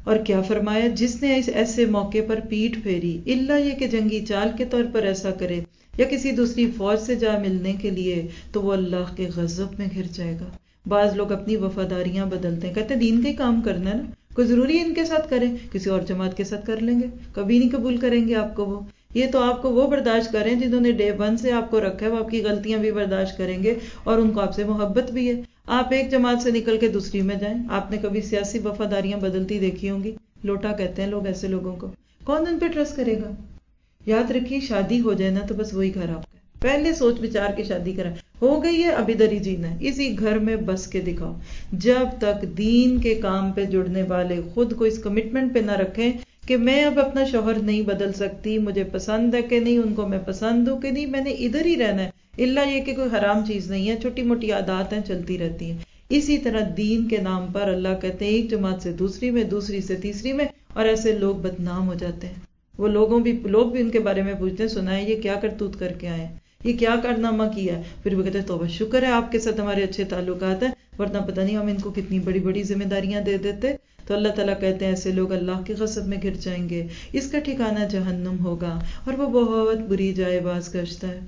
اور کیا فرمایا، جس نے ایسے موقع پر پیٹھ پھیری، الا یہ کہ جنگی چال کے طور پر ایسا کرے یا کسی دوسری فوج سے جا ملنے کے لیے، تو وہ اللہ کے غضب میں گھر جائے گا۔ بعض لوگ اپنی وفاداریاں بدلتے ہیں، کہتے ہیں دین کا ہی کام کرنا ہے نا، کوئی ضروری ہے ان کے ساتھ کریں، کسی اور جماعت کے ساتھ کر لیں گے، کبھی نہیں قبول کریں گے آپ کو وہ۔ یہ تو آپ کو وہ برداشت کریں جنہوں نے ڈے 1 سے آپ کو رکھا ہے، وہ آپ کی غلطیاں بھی برداشت کریں گے اور ان کو آپ سے محبت بھی ہے۔ آپ ایک جماعت سے نکل کے دوسری میں جائیں، آپ نے کبھی سیاسی وفاداریاں بدلتی دیکھی ہوں گی؟ لوٹا کہتے ہیں لوگ ایسے لوگوں کو، کون ان پہ ٹرسٹ کرے گا؟ یاد رکھیے، شادی ہو جائے نا تو بس وہی گھر آپ کا ہے۔ پہلے سوچ بچار کے شادی کریں، ہو گئی ہے اب ادھر ہی جینا ہے، اسی گھر میں بس کے دکھاؤ۔ جب تک دین کے کام پہ جڑنے والے خود کو اس کمٹمنٹ پہ نہ رکھیں کہ میں اب اپنا شوہر نہیں بدل سکتی، مجھے پسند ہے کہ نہیں، ان کو میں پسند ہوں کہ نہیں، میں نے ادھر ہی رہنا ہے، اللہ یہ کہ کوئی حرام چیز نہیں ہے، چھوٹی موٹی عادات ہیں چلتی رہتی ہیں۔ اسی طرح دین کے نام پر اللہ کہتے ہیں ایک جماعت سے دوسری میں، دوسری سے تیسری میں، اور ایسے لوگ بدنام ہو جاتے ہیں۔ وہ لوگ بھی ان کے بارے میں پوچھتے ہیں، سنا ہے یہ کیا کرتوت کر کے آئے ہیں، یہ کیا کارنامہ کیا ہے، پھر وہ کہتے ہیں توبہ شکر ہے آپ کے ساتھ ہمارے اچھے تعلقات ہیں، ورنہ پتہ نہیں ہم ان کو کتنی بڑی بڑی ذمہ داریاں دے دیتے۔ تو اللہ تعالیٰ کہتے ہیں ایسے لوگ اللہ کے غضب میں گر جائیں گے، اس کا ٹھکانہ جہنم ہوگا اور وہ بہت بری جائے باز گشت ہے۔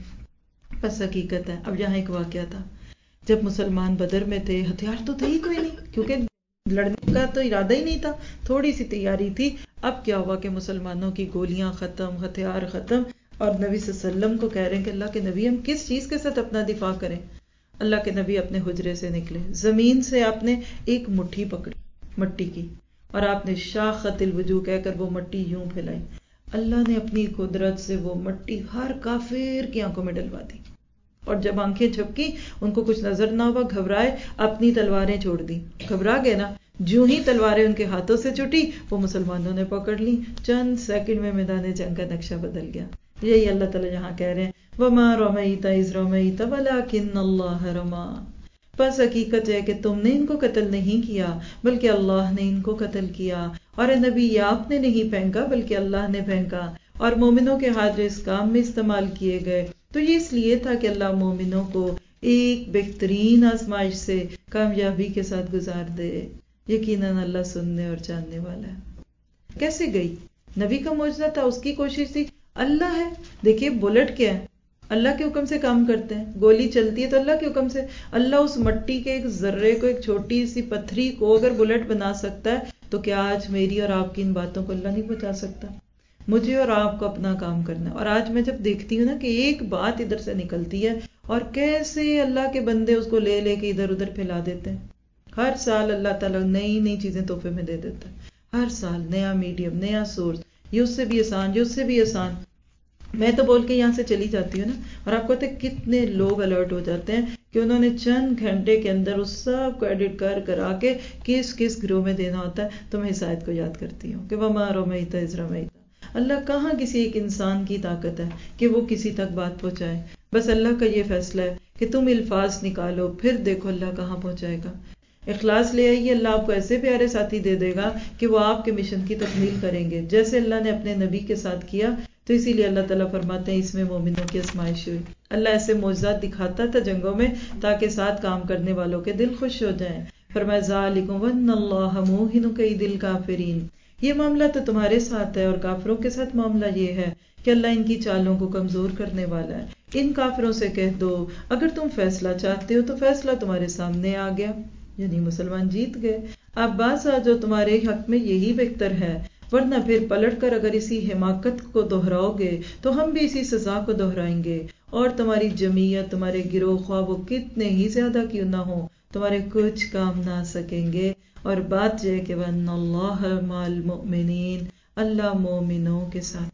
بس حقیقت ہے۔ اب یہاں ایک واقعہ تھا، جب مسلمان بدر میں تھے، ہتھیار تو تھے ہی کوئی نہیں، کیونکہ لڑنے کا تو ارادہ ہی نہیں تھا، تھوڑی سی تیاری تھی۔ اب کیا ہوا کہ مسلمانوں کی گولیاں ختم، ہتھیار ختم، اور نبی صلی اللہ علیہ وسلم کو کہہ رہے ہیں کہ اللہ کے نبی ہم کس چیز کے ساتھ اپنا دفاع کریں؟ اللہ کے نبی اپنے حجرے سے نکلے، زمین سے آپ نے ایک مٹھی پکڑی مٹی کی، اور آپ نے شاخت الوجوہ کہہ کر وہ مٹی یوں پھیلائی۔ اللہ نے اپنی قدرت سے وہ مٹی ہر کافر کی آنکھوں میں ڈلوا دی، اور جب آنکھیں جھپکی ان کو کچھ نظر نہ ہوا، گھبرائے، اپنی تلواریں چھوڑ دی، گھبرا گئے نا، جو ہی تلواریں ان کے ہاتھوں سے چھٹی وہ مسلمانوں نے پکڑ لی، چند سیکنڈ میں میدان جنگ کا نقشہ بدل گیا۔ یہی اللہ تعالیٰ یہاں کہہ رہے ہیں وَمَا رَمَيْتَ إِذْ رَمَيْتَ وَلَكِنَّ اللَّهَ رَمَى، بس حقیقت ہے کہ تم نے ان کو قتل نہیں کیا بلکہ اللہ نے ان کو قتل کیا، اور اے نبی یہ آپ نے نہیں پھینکا بلکہ اللہ نے پھینکا، اور مومنوں کے ہاتھ اس کام میں استعمال کیے گئے تو یہ اس لیے تھا کہ اللہ مومنوں کو ایک بہترین آزمائش سے کامیابی کے ساتھ گزار دے۔ یقیناً اللہ سننے اور جاننے والا ہے۔ کیسے گئی؟ نبی کا معجزہ تھا، اس کی کوشش تھی، اللہ ہے۔ دیکھیے بلٹ کیا ہے، اللہ کے حکم سے کام کرتے ہیں، گولی چلتی ہے تو اللہ کے حکم سے۔ اللہ اس مٹی کے ایک ذرے کو، ایک چھوٹی سی پتھری کو اگر بلٹ بنا سکتا ہے تو کیا آج میری اور آپ کی ان باتوں کو اللہ نہیں بچا سکتا؟ مجھے اور آپ کو اپنا کام کرنا ہے۔ اور آج میں جب دیکھتی ہوں نا کہ ایک بات ادھر سے نکلتی ہے اور کیسے اللہ کے بندے اس کو لے لے کے ادھر ادھر پھیلا دیتے ہیں۔ ہر سال اللہ تعالیٰ نئی نئی چیزیں تحفے میں دے دیتا ہے، ہر سال نیا میڈیم، نیا سورس، یہ اس سے بھی آسان، یہ اس سے بھی آسان۔ میں تو بول کے یہاں سے چلی جاتی ہوں نا، اور آپ کو پتہ ہے کتنے لوگ الرٹ ہو جاتے ہیں کہ انہوں نے چند گھنٹے کے اندر اس سب کو ایڈٹ کرا کے کس کس گروہ میں دینا ہوتا ہے۔ تو میں اس آیت کو یاد کرتی ہوں کہ وَمَا رَمَيْتَ إِذْ رَمَيْتَ، اللہ کہاں کسی ایک انسان کی طاقت ہے کہ وہ کسی تک بات پہنچائے، بس اللہ کا یہ فیصلہ ہے کہ تم الفاظ نکالو، پھر دیکھو اللہ کہاں پہنچائے گا۔ اخلاص لے آئیے، اللہ آپ کو ایسے پیارے ساتھی دے دے گا کہ وہ آپ کے مشن کی تکمیل کریں گے، جیسے اللہ نے اپنے نبی کے ساتھ کیا۔ تو اسی لیے اللہ تعالیٰ فرماتے ہیں اس میں مومنوں کی آزمائش ہوئی۔ اللہ ایسے معجزات دکھاتا تھا جنگوں میں تاکہ ساتھ کام کرنے والوں کے دل خوش ہو جائیں۔ فرمایا ذالکم وَأَنَّ اللَّهَ مُوهِنُ كَيْدِ الْكَافِرِينَ، یہ معاملہ تو تمہارے ساتھ ہے، اور کافروں کے ساتھ معاملہ یہ ہے کہ اللہ ان کی چالوں کو کمزور کرنے والا ہے۔ ان کافروں سے کہہ دو اگر تم فیصلہ چاہتے ہو تو فیصلہ تمہارے سامنے آ گیا، یعنی مسلمان جیت گئے، اب باز آ جو تمہارے حق میں یہی بہتر ہے، ورنہ پھر پلٹ کر اگر اسی حماقت کو دہراؤ گے تو ہم بھی اسی سزا کو دہرائیں گے، اور تمہاری جمعیت، تمہارے گروہ خواہ وہ کتنے ہی زیادہ کیوں نہ ہو، تمہارے کچھ کام نہ سکیں گے۔ اور بات یہ ہے کہ وَأَنَّ اللَّهَ مَعَ الْمُؤْمِنِينَ، اللہ مومنوں کے ساتھ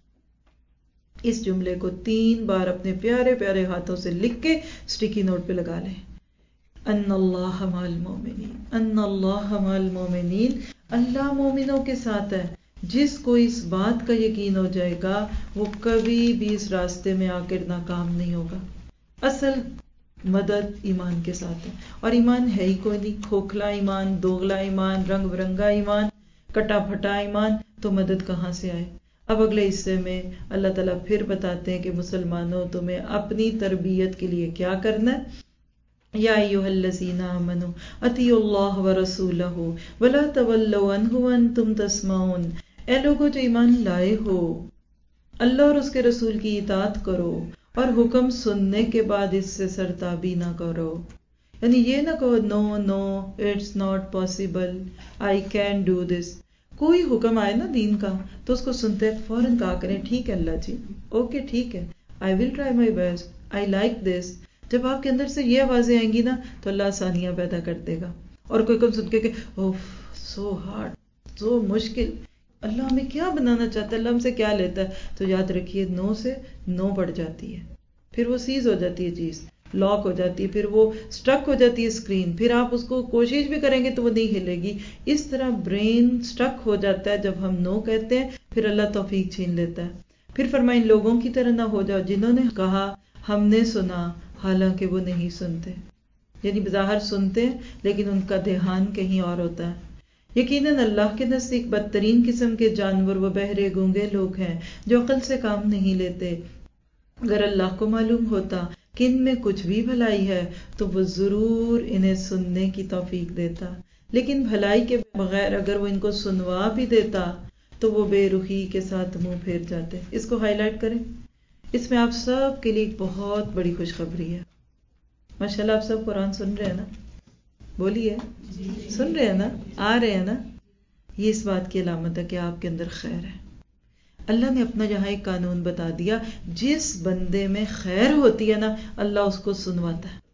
ہے۔ اس جملے کو 3 بار اپنے پیارے پیارے ہاتھوں سے لکھ کے سٹیکی نوٹ پہ لگا لیں، ان اللہ مع المؤمنین، ان اللہ مع المؤمنین، اللہ مومنوں کے ساتھ ہے۔ جس کو اس بات کا یقین ہو جائے گا وہ کبھی بھی اس راستے میں آ کر ناکام نہیں ہوگا۔ اصل مدد ایمان کے ساتھ ہے، اور ایمان ہے ہی کوئی نہیں، کھوکھلا ایمان، دوغلا ایمان، رنگ برنگا ایمان، کٹا پھٹا ایمان، تو مدد کہاں سے آئے؟ اب اگلے حصے میں اللہ تعالیٰ پھر بتاتے ہیں کہ مسلمانوں تمہیں اپنی تربیت کے لیے کیا کرنا ہے، یا ایھا الذین آمنوا اطیعوا اللہ ورسولہ ولا تولوا عنہ وانتم تسمعون، اے لوگوں جو ایمان لائے ہو، اللہ اور اس کے رسول کی اطاعت کرو اور حکم سننے کے بعد اس سے سرتابی نہ کرو، یعنی یہ نہ کہو no no it's not possible, I can do this. کوئی حکم آئے نا دین کا تو اس کو سنتے فوراً کہا کریں ٹھیک ہے اللہ جی، اوکے ٹھیک ہے، I will try my best, I like this. جب آپ کے اندر سے یہ آوازیں آئیں گی نا تو اللہ آسانیاں پیدا کر دے گا۔ اور کوئی حکم سن کے کہ اوف سو ہارڈ، سو مشکل، اللہ ہمیں کیا بنانا چاہتا ہے، اللہ ہم سے کیا لیتا ہے، تو یاد رکھیے نو سے نو بڑھ جاتی ہے، پھر وہ سیز ہو جاتی ہے، چیز لاک ہو جاتی ہے، پھر وہ سٹک ہو جاتی ہے اسکرین، پھر آپ اس کو کوشش بھی کریں گے تو وہ نہیں ہلے گی۔ اس طرح برین سٹک ہو جاتا ہے جب ہم نو کہتے ہیں، پھر اللہ توفیق چھین لیتا ہے۔ پھر فرمائیں لوگوں کی طرح نہ ہو جاؤ جنہوں نے کہا ہم نے سنا حالانکہ وہ نہیں سنتے، یعنی بظاہر سنتے ہیں لیکن ان کا دھیان کہیں اور ہوتا ہے۔ یقیناً اللہ کے نزدیک بدترین قسم کے جانور وہ بہرے گونگے لوگ ہیں جو عقل سے کام نہیں لیتے۔ اگر اللہ کو معلوم ہوتا کہ ان میں کچھ بھی بھلائی ہے تو وہ ضرور انہیں سننے کی توفیق دیتا، لیکن بھلائی کے بغیر اگر وہ ان کو سنوا بھی دیتا تو وہ بے رخی کے ساتھ منہ پھیر جاتے۔ اس کو ہائی لائٹ کریں، اس میں آپ سب کے لیے ایک بہت بڑی خوشخبری ہے۔ ماشاءاللہ آپ سب قرآن سن رہے ہیں نا؟ بولیے، سن رہے ہیں نا؟ آ رہے ہیں نا؟ یہ اس بات کی علامت ہے کہ آپ کے اندر خیر ہے۔ اللہ نے اپنا یہاں ایک قانون بتا دیا، جس بندے میں خیر ہوتی ہے نا اللہ اس کو سنواتا ہے،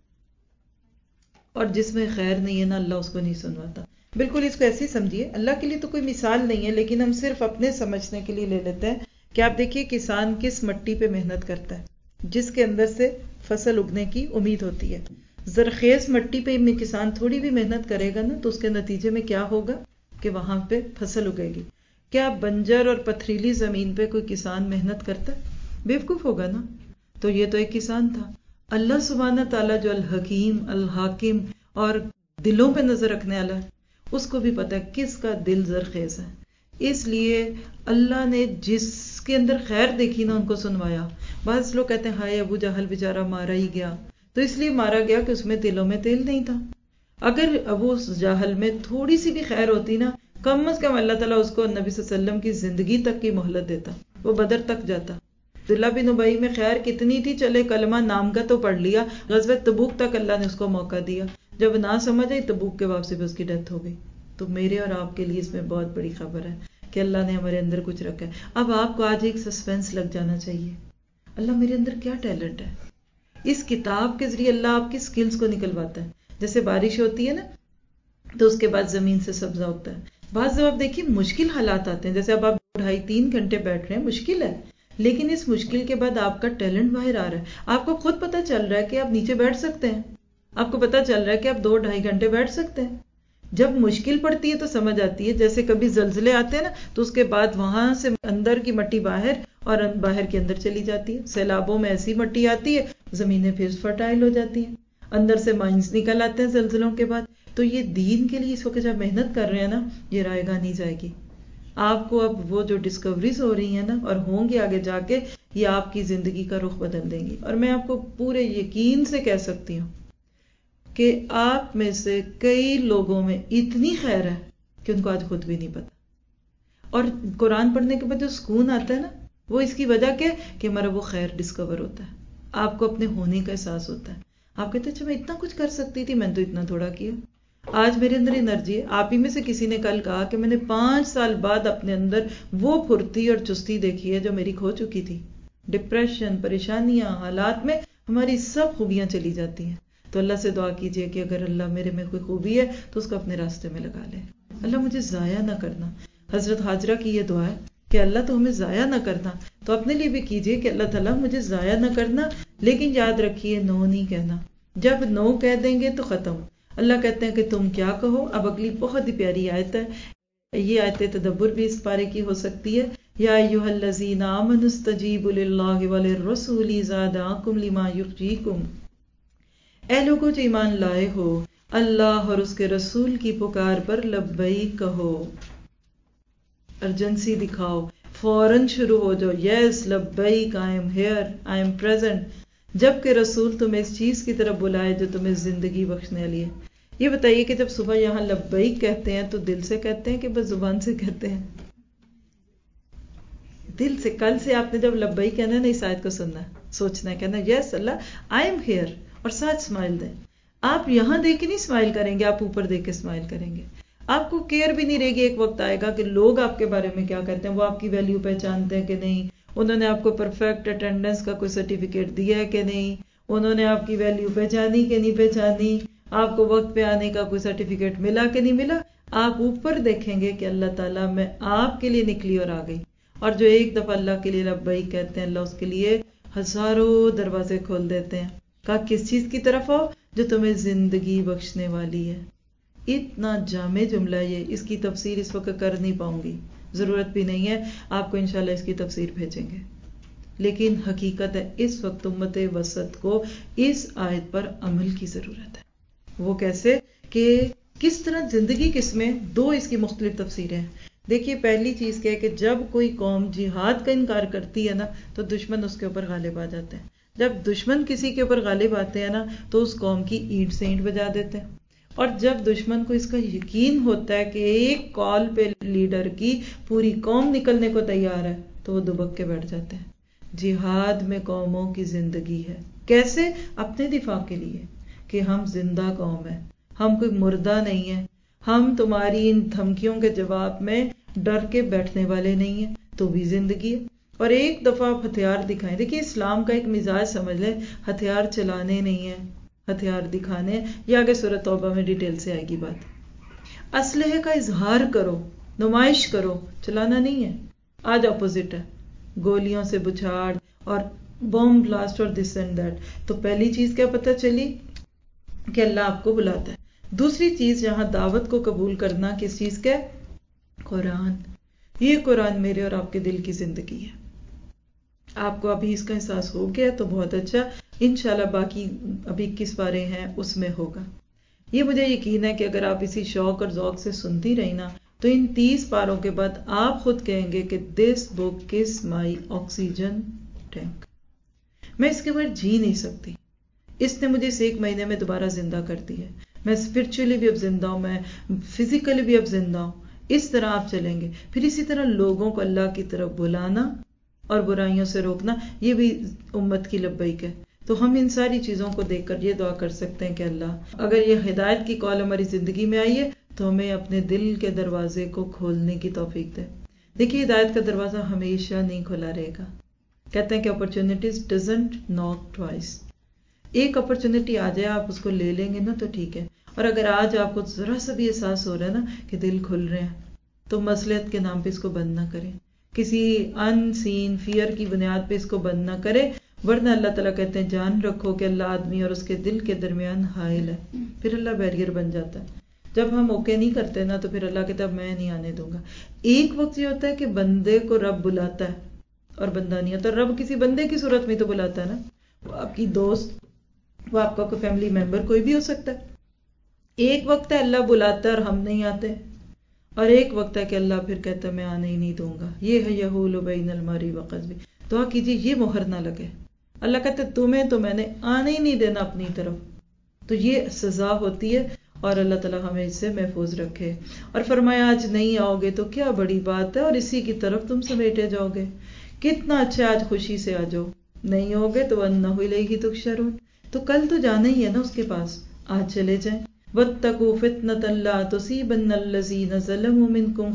اور جس میں خیر نہیں ہے نا اللہ اس کو نہیں سنواتا۔ بالکل اس کو ایسے ہی سمجھیے، اللہ کے لیے تو کوئی مثال نہیں ہے لیکن ہم صرف اپنے سمجھنے کے لیے لے لیتے ہیں کہ آپ دیکھیے کسان کس مٹی پہ محنت کرتا ہے جس کے اندر سے فصل اگنے کی امید ہوتی ہے۔ زرخیز مٹی پہ کسان تھوڑی بھی محنت کرے گا نا تو اس کے نتیجے میں کیا ہوگا کہ وہاں پہ فصل اگے گی۔ کیا بنجر اور پتھریلی زمین پہ کوئی کسان محنت کرتا ہے؟ بیوقوف ہوگا نا۔ تو یہ تو ایک کسان تھا۔ اللہ سبحانہ تعالیٰ جو الحکیم الحاکم اور دلوں پہ نظر رکھنے والا ہے، اس کو بھی پتا ہے کس کا دل زرخیز ہے، اس لیے اللہ نے جس کے اندر خیر دیکھی نا ان کو سنوایا۔ بعض لوگ کہتے ہیں ہائے ابو جہل بیچارہ مارا ہی گیا، تو اس لیے مارا گیا کہ اس میں دلوں میں تیل نہیں تھا۔ اگر ابو جہل میں تھوڑی سی بھی خیر ہوتی نا، کم از کم اللہ تعالیٰ اس کو نبی صلی اللہ علیہ وسلم کی زندگی تک کی مہلت دیتا، وہ بدر تک جاتا۔ عبداللہ بن ابی میں خیر کتنی تھی، چلے کلمہ نام کا تو پڑھ لیا، غزوہ تبوک تک اللہ نے اس کو موقع دیا، جب نہ سمجھ آئی تبوک کے واپسی پہ اس کی ڈیتھ ہو گئی۔ تو میرے اور آپ کے لیے اس میں بہت بڑی خبر ہے کہ اللہ نے ہمارے اندر کچھ رکھا ہے۔ اب آپ کو آج ایک سسپینس لگ جانا چاہیے، اللہ میرے اندر کیا ٹیلنٹ ہے۔ اس کتاب کے ذریعے اللہ آپ کی سکلز کو نکلواتا ہے۔ جیسے بارش ہوتی ہے نا تو اس کے بعد زمین سے سبزہ اگتا ہے۔ بعض جب آپ دیکھیے مشکل حالات آتے ہیں، جیسے اب آپ 2.5-3 گھنٹے بیٹھ رہے ہیں، مشکل ہے، لیکن اس مشکل کے بعد آپ کا ٹیلنٹ باہر آ رہا ہے۔ آپ کو خود پتہ چل رہا ہے کہ آپ نیچے بیٹھ سکتے ہیں، آپ کو پتہ چل رہا ہے کہ آپ 2-2.5 گھنٹے بیٹھ سکتے ہیں۔ جب مشکل پڑتی ہے تو سمجھ آتی ہے، جیسے کبھی زلزلے آتے ہیں نا تو اس کے بعد وہاں سے اندر کی مٹی باہر اور باہر کے اندر چلی جاتی ہے۔ سیلابوں میں ایسی مٹی آتی ہے، زمینیں پھر فرٹائل ہو جاتی ہیں، اندر سے مائنز نکل آتے ہیں زلزلوں کے بعد۔ تو یہ دین کے لیے اس وقت جب محنت کر رہے ہیں نا، یہ رائے گاہ نہیں جائے گی۔ آپ کو اب وہ جو ڈسکوریز ہو رہی ہیں نا اور ہوں گی آگے جا کے، یہ آپ کی زندگی کا رخ بدل دیں گی۔ اور میں آپ کو پورے یقین سے کہہ سکتی ہوں کہ آپ میں سے کئی لوگوں میں اتنی خیر ہے کہ ان کو آج خود بھی نہیں پتا۔ اور قرآن پڑھنے کے بعد جو سکون آتا ہے نا، وہ اس کی وجہ کیا کہ ہمارا وہ خیر ڈسکور ہوتا ہے، آپ کو اپنے ہونے کا احساس ہوتا ہے۔ آپ کہتے ہیں اچھا میں اتنا کچھ کر سکتی تھی، میں نے تو اتنا تھوڑا کیا۔ آج میرے اندر انرجی ہے۔ آپ ہی میں سے کسی نے کل کہا کہ میں نے 5 سال بعد اپنے اندر وہ پھرتی اور چستی دیکھی ہے جو میری کھو چکی تھی۔ ڈپریشن، پریشانیاں، حالات میں ہماری سب خوبیاں چلی جاتی ہیں۔ تو اللہ سے دعا کیجئے کہ اگر اللہ میرے میں کوئی خوبی ہے تو اس کو اپنے راستے میں لگا لے، اللہ مجھے ضائع نہ کرنا۔ حضرت ہاجرہ کی یہ دعا ہے کہ اللہ تو ہمیں ضائع نہ کرنا، تو اپنے لیے بھی کیجئے کہ اللہ تعالیٰ مجھے ضائع نہ کرنا، لیکن یاد رکھیے نو نہیں کہنا۔ جب نو کہہ دیں گے تو ختم۔ اللہ کہتے ہیں کہ تم کیا کہو۔ اب اگلی بہت ہی پیاری آیت ہے، یہ آیت تدبر بھی اس پارے کی ہو سکتی ہے۔ یا ایھا الذین آمنوا استجیبوا للہ وللرسول اذا دعاکم لما یحییکم، اے لوگوں جو ایمان لائے ہو، اللہ اور اس کے رسول کی پکار پر لبیک کہو، ارجنسی دکھاؤ، فوراً شروع ہو جاؤ، یس لبیک، I am here, I am present. جبکہ رسول تمہیں اس چیز کی طرف بلائے جو تمہیں زندگی بخشنے والی ہے. یہ بتائیے کہ جب صبح یہاں لبیک کہتے ہیں تو دل سے کہتے ہیں کہ بس زبان سے کہتے ہیں؟ دل سے. کل سے آپ نے جب لبیک کہنا ہے نا، اس آیت کو سننا ہے، سوچنا ہے، کہنا یس اللہ آئی ایم ہیئر، اور ساتھ اسمائل دیں. آپ یہاں دیکھ کے نہیں اسمائل کریں گے، آپ اوپر دیکھ کے اسمائل کریں گے. آپ کو کیئر بھی نہیں رہے گی. ایک وقت آئے گا کہ لوگ آپ کے بارے میں کیا کہتے ہیں، وہ آپ کی ویلیو پہچانتے ہیں کہ نہیں، انہوں نے آپ کو پرفیکٹ اٹینڈنس کا کوئی سرٹیفکیٹ دیا ہے کہ نہیں، انہوں نے آپ کی ویلیو پہچانی کہ نہیں پہچانی، آپ کو وقت پہ آنے کا کوئی سرٹیفکیٹ ملا کہ نہیں ملا. آپ اوپر دیکھیں گے کہ اللہ تعالیٰ میں آپ کے لیے نکلی اور آ گئی. اور جو ایک دفعہ اللہ کے لیے لبیک کہتے ہیں، اللہ اس کے لیے ہزاروں دروازے کھول دیتے ہیں. کہا کس چیز کی طرف آؤ؟ جو تمہیں زندگی بخشنے والی ہے. اتنا جامع جملہ یہ، اس کی تفسیر اس وقت کر نہیں پاؤں گی، ضرورت بھی نہیں ہے. آپ کو انشاءاللہ اس کی تفسیر بھیجیں گے. لیکن حقیقت ہے اس وقت امت وسط کو اس آیت پر عمل کی ضرورت ہے. وہ کیسے کہ کس طرح زندگی کس میں؟ دو اس کی مختلف تفسیریں ہیں. دیکھیے پہلی چیز کیا ہے کہ جب کوئی قوم جہاد کا انکار کرتی ہے نا تو دشمن اس کے اوپر غالب آ جاتے ہیں. جب دشمن کسی کے اوپر غالب آتے ہیں نا تو اس قوم کی اینٹ سے اینٹ بجا دیتے ہیں. اور جب دشمن کو اس کا یقین ہوتا ہے کہ ایک کال پہ لیڈر کی پوری قوم نکلنے کو تیار ہے تو وہ دبک کے بیٹھ جاتے ہیں. جہاد میں قوموں کی زندگی ہے. کیسے؟ اپنے دفاع کے لیے کہ ہم زندہ قوم ہیں، ہم کوئی مردہ نہیں ہیں، ہم تمہاری ان دھمکیوں کے جواب میں ڈر کے بیٹھنے والے نہیں ہیں، تو بھی زندگی ہے. اور ایک دفعہ آپ ہتھیار دکھائیں. دیکھیے اسلام کا ایک مزاج سمجھ لیں، ہتھیار چلانے نہیں ہیں، ہتھیار دکھانے. یہ آگے سورۃ توبہ میں ڈیٹیل سے آئے گی بات. اسلحے کا اظہار کرو، نمائش کرو، چلانا نہیں ہے. آج اپوزٹ ہے، گولیوں سے بچھاڑ اور بوم بلاسٹ اور دس اینڈ دیٹ. تو پہلی چیز کیا پتہ چلی کہ اللہ آپ کو بلاتا ہے. دوسری چیز یہاں دعوت کو قبول کرنا کس چیز کا؟ قرآن. یہ قرآن میرے اور آپ کے دل کی زندگی ہے. آپ کو ابھی اس کا احساس ہو گیا تو بہت اچھا. انشاءاللہ باقی ابھی 21 پارے ہیں اس میں ہوگا. یہ مجھے یقین ہے کہ اگر آپ اسی شوق اور ذوق سے سنتی رہی نا تو ان 30 پاروں کے بعد آپ خود کہیں گے کہ دس بک از مائی آکسیجن ٹینک. میں اس کے بعد جی نہیں سکتی. اس نے مجھے اس 1 مہینے میں دوبارہ زندہ کر دی ہے. میں اسپرچولی بھی اب زندہ ہوں، میں فزیکلی بھی اب زندہ ہوں. اس طرح آپ چلیں گے. پھر اسی طرح لوگوں کو اللہ کی طرف بلانا اور برائیوں سے روکنا، یہ بھی امت کی لبیک ہے. تو ہم ان ساری چیزوں کو دیکھ کر یہ دعا کر سکتے ہیں کہ اللہ اگر یہ ہدایت کی کال ہماری زندگی میں آئی ہے تو ہمیں اپنے دل کے دروازے کو کھولنے کی توفیق دے. دیکھیے ہدایت کا دروازہ ہمیشہ نہیں کھلا رہے گا. کہتے ہیں کہ اپرچونٹیز ڈزنٹ ناک ٹوائس. ایک اپرچونٹی آ جائے آپ اس کو لے لیں گے نا تو ٹھیک ہے. اور اگر آج آپ کو ذرا سا بھی احساس ہو رہا ہے نا کہ دل کھل رہے ہیں تو مصلحت کے نام پہ اس کو بند نہ کریں، کسی ان سین فیئر کی بنیاد پہ اس کو بند نہ کریں. ورنہ اللہ تعالیٰ کہتے ہیں جان رکھو کہ اللہ آدمی اور اس کے دل کے درمیان حائل ہے. پھر اللہ بیریئر بن جاتا ہے. جب ہم اوکے نہیں کرتے نا تو پھر اللہ کہتا ہے میں نہیں آنے دوں گا. ایک وقت یہ ہوتا ہے کہ بندے کو رب بلاتا ہے اور بندہ نہیں آتا. رب کسی بندے کی صورت میں تو بلاتا ہے نا، وہ آپ کی دوست، وہ آپ کا کوئی فیملی ممبر، کوئی بھی ہو سکتا ہے. ایک وقت ہے اللہ بلاتا ہے اور ہم نہیں آتے، اور ایک وقت ہے کہ اللہ پھر کہتا ہے میں آنے ہی نہیں دوں گا. یہ ہے یحول بین المرء وقلبہ. دعا کیجیے یہ مہر نہ لگے. اللہ کہتے تمہیں تو میں نے آنے ہی نہیں دینا اپنی طرف. تو یہ سزا ہوتی ہے اور اللہ تعالیٰ ہمیں اس سے محفوظ رکھے. اور فرمایا آج نہیں آؤ گے تو کیا بڑی بات ہے اور اسی کی طرف تم سمیٹے جاؤ گے. کتنا اچھا، آج خوشی سے آ جاؤ. نہیں ہوگے تو وَأَنَّهُ إِلَيْهِ تُحْشَرُونَ. تو کل تو جانا ہی ہے نا اس کے پاس. آج چلے جائیں. وَاتَّقُوا فِتْنَةً لَا تُصِيبَنَّ الَّذِينَ ظَلَمُوا مِنكُمْ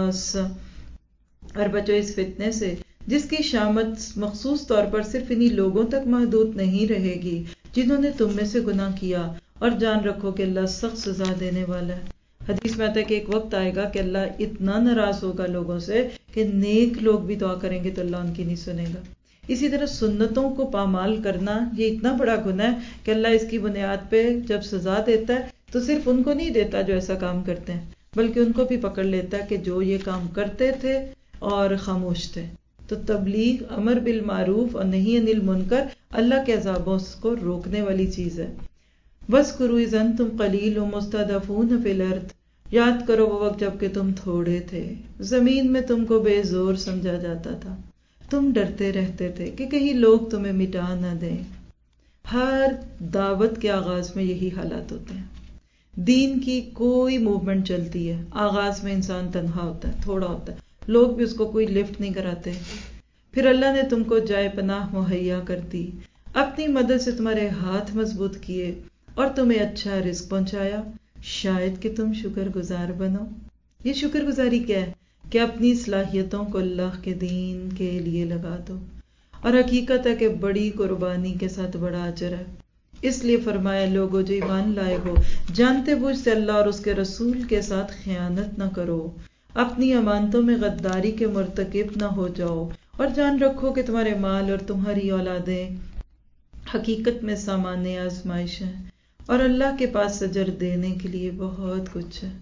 خَاصَّةً. اور بچو اس فتنے سے جس کی شامت مخصوص طور پر صرف انہی لوگوں تک محدود نہیں رہے گی جنہوں نے تم میں سے گناہ کیا. اور جان رکھو کہ اللہ سخت سزا دینے والا ہے. حدیث میں آتا ہے کہ ایک وقت آئے گا کہ اللہ اتنا ناراض ہوگا لوگوں سے کہ نیک لوگ بھی دعا کریں گے تو اللہ ان کی نہیں سنے گا. اسی طرح سنتوں کو پامال کرنا یہ اتنا بڑا گناہ ہے کہ اللہ اس کی بنیاد پہ جب سزا دیتا ہے تو صرف ان کو نہیں دیتا جو ایسا کام کرتے ہیں، بلکہ ان کو بھی پکڑ لیتا ہے کہ جو یہ کام کرتے تھے اور خاموش تھے. تو تبلیغ، امر بالمعروف اور نہی عن المنکر اللہ کے عذابوں کو روکنے والی چیز ہے. وَاذْكُرُوا إِذْ أَنْتُمْ قَلِيلٌ مُسْتَضْعَفُونَ فِي الْأَرْضِ. یاد کرو وہ وقت جب کہ تم تھوڑے تھے، زمین میں تم کو بے زور سمجھا جاتا تھا، تم ڈرتے رہتے تھے کہ کہیں لوگ تمہیں مٹا نہ دیں. ہر دعوت کے آغاز میں یہی حالات ہوتے ہیں. دین کی کوئی موومنٹ چلتی ہے، آغاز میں انسان تنہا ہوتا ہے، تھوڑا ہوتا ہے، لوگ بھی اس کو کوئی لفٹ نہیں کراتے. پھر اللہ نے تم کو جائے پناہ مہیا کر دی، اپنی مدد سے تمہارے ہاتھ مضبوط کیے اور تمہیں اچھا رزق پہنچایا، شاید کہ تم شکر گزار بنو. یہ شکر گزاری کیا ہے؟ کہ اپنی صلاحیتوں کو اللہ کے دین کے لیے لگا دو. اور حقیقت ہے کہ بڑی قربانی کے ساتھ بڑا اجر ہے. اس لیے فرمایا لوگوں جو ایمان لائے ہو، جانتے بوجھ سے اللہ اور اس کے رسول کے ساتھ خیانت نہ کرو، اپنی امانتوں میں غداری کے مرتکب نہ ہو جاؤ، اور جان رکھو کہ تمہارے مال اور تمہاری اولادیں حقیقت میں سامان آزمائش ہیں، اور اللہ کے پاس اجر دینے کے لیے بہت کچھ ہے.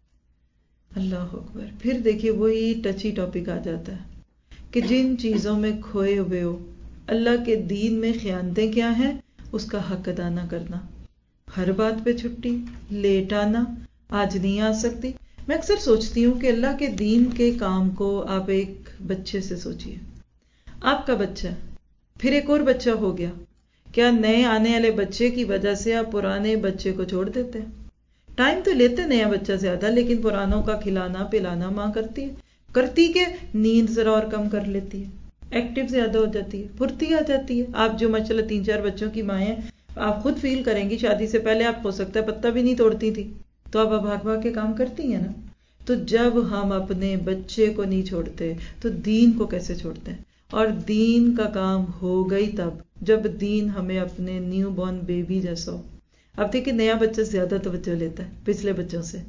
اللہ اکبر. پھر دیکھیے وہی ٹچی ٹاپک آ جاتا ہے کہ جن چیزوں میں کھوئے ہوئے ہو، اللہ کے دین میں خیانتیں کیا ہیں؟ اس کا حق ادا نہ کرنا، ہر بات پہ چھٹی، لیٹ آنا، آج نہیں آ سکتی. میں اکثر سوچتی ہوں کہ اللہ کے دین کے کام کو آپ ایک بچے سے سوچئے. آپ کا بچہ، پھر ایک اور بچہ ہو گیا. کیا نئے آنے والے بچے کی وجہ سے آپ پرانے بچے کو چھوڑ دیتے ہیں؟ ٹائم تو لیتے نیا بچہ زیادہ، لیکن پرانوں کا کھلانا پلانا ماں کرتی کہ نیند ذرا اور کم کر لیتی ہے، ایکٹیو زیادہ ہو جاتی ہے، پھرتی آ جاتی ہے. آپ جو ماشاءاللہ 3-4 بچوں کی ماں ہیں، آپ خود فیل کریں گی شادی سے پہلے آپ ہو سکتا ہے پتہ بھی نہیں توڑتی تھی، تو آپ بھاگ بھاگ کے کام کرتی ہیں نا. تو جب ہم اپنے بچے کو نہیں چھوڑتے تو دین کو کیسے چھوڑتے ہیں؟ اور دین کا کام ہو گئی تب جب دین ہمیں اپنے نیو بورن بیبی جیسا ہو. اب دیکھیں نیا بچہ زیادہ توجہ لیتا ہے پچھلے بچوں سے.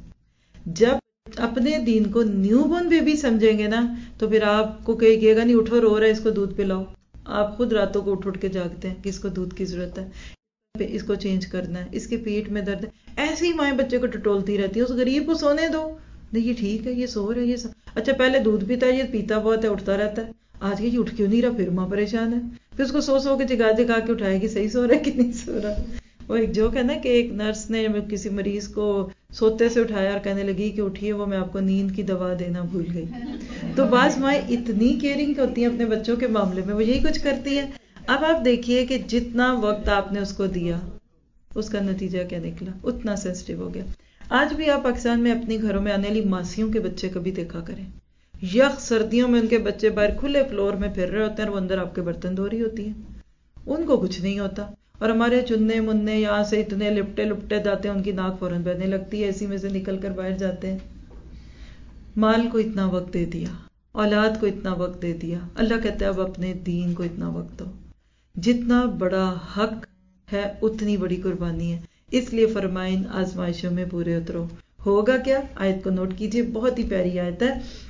جب اپنے دین کو نیو بورن بیبی سمجھیں گے نا تو پھر آپ کو کہے گا نہیں اٹھو رو رہا ہے اس کو دودھ پلاؤ. آپ خود راتوں کو اٹھ کے جاگتے ہیں کہ اس کو دودھ کی ضرورت ہے، اس کو چینج کرنا ہے، اس کے پیٹ میں درد ہے. ایسے ہی مائیں بچے کو ٹٹولتی رہتی ہیں، اس غریب کو سونے دو، نہیں یہ ٹھیک ہے، یہ سو رہا ہے، اچھا پہلے دودھ پیتا ہے، یہ پیتا بہت ہے، اٹھتا رہتا ہے. آج یہ اٹھ کیوں نہیں رہا؟ پھر ماں پریشان ہے، پھر اس کو سو کے جگا کے اٹھائے گی، صحیح سو رہا ہے کہ نہیں سو رہا. وہ ایک جوک ہے نا کہ ایک نرس نے کسی مریض کو سوتے سے اٹھایا اور کہنے لگی کہ اٹھیے، وہ میں آپ کو نیند کی دوا دینا بھول گئی. تو بعض مائیں اتنی کیئرنگ ہوتی ہیں اپنے بچوں کے معاملے میں، وہ یہی کچھ کرتی ہے. اب آپ دیکھیے کہ جتنا وقت آپ نے اس کو دیا اس کا نتیجہ کیا نکلا، اتنا سینسٹیو ہو گیا. آج بھی آپ پاکستان میں اپنے گھروں میں آنے والی ماسیوں کے بچے کبھی دیکھا کریں، یخ سردیوں میں ان کے بچے باہر کھلے فلور میں پھر رہے ہوتے ہیں اور وہ اندر آپ کے برتن دھو رہی ہوتی ہیں، ان کو کچھ نہیں ہوتا. اور ہمارے چننے مننے یہاں سے اتنے لپٹے جاتے ہیں، ان کی ناک فوراً بہنے لگتی ہے، اسی میں سے نکل کر باہر جاتے ہیں. مال کو اتنا وقت دے دیا، اولاد کو اتنا وقت دے دیا. اللہ کہتا ہے اب اپنے دین کو اتنا وقت دو. جتنا بڑا حق ہے اتنی بڑی قربانی ہے. اس لیے فرمائیں آزمائشوں میں پورے اترو. ہوگا کیا؟ آیت کو نوٹ کیجئے، بہت ہی پیاری آیت ہے.